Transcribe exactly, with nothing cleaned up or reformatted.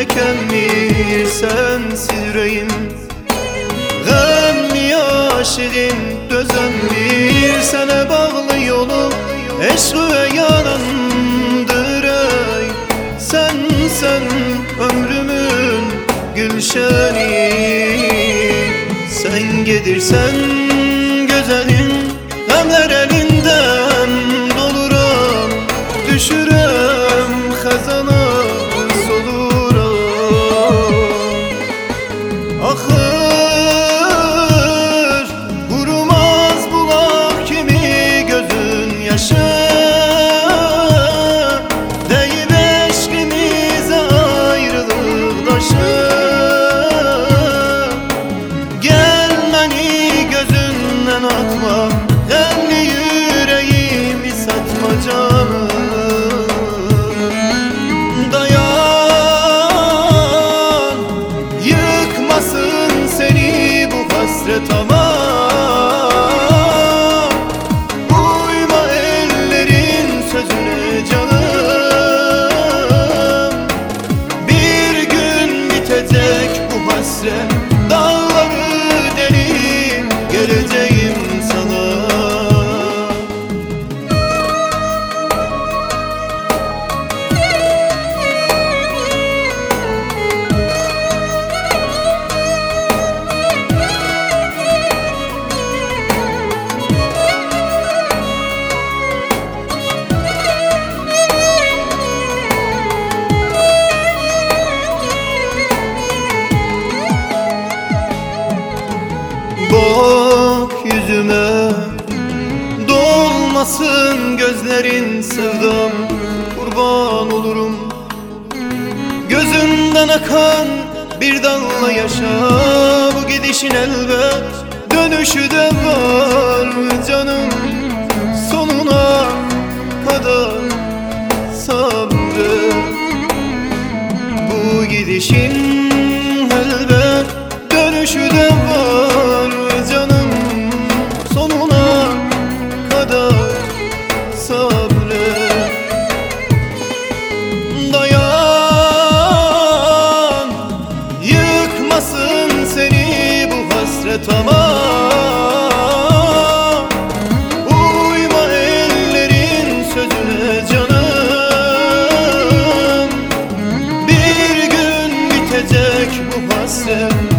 çekenmir sensiz yüreğim. Gam aşığım dözemir, sana bağlı yolu eşkıya yanandır ey. Sen sen ömrümün gülşeni, sen gedirsen güzelin gamlar elinden doluram. Düşürem xəzana soluram. Axır qurumaz bulaq kimi gözün yaşı, deyib eşqimizə ayrılıq daşı. Gəl məni gözündən atma, qəmli yüreğimi satma canım. Dayan, yıkmasın seni bu hasret ama. Uyma ellerin sözüne canım. Bir gün bitecek bu hasret, dağları delip geleceğim sana. Bak yüzüme, dolmasın gözlerin sevdam, kurban olurum. Gözünden akan bir damla yaşa, bu gidişin elbet dönüşü de var canım. Sonuna kadar sabret, bu gidişin elbet dönüşü de var canım. Sonuna kadar sabret. Dayan, yıkmasın seni bu hasret ama. Uyma ellerin sözüne canım. Bir gün bitecek bu hasret,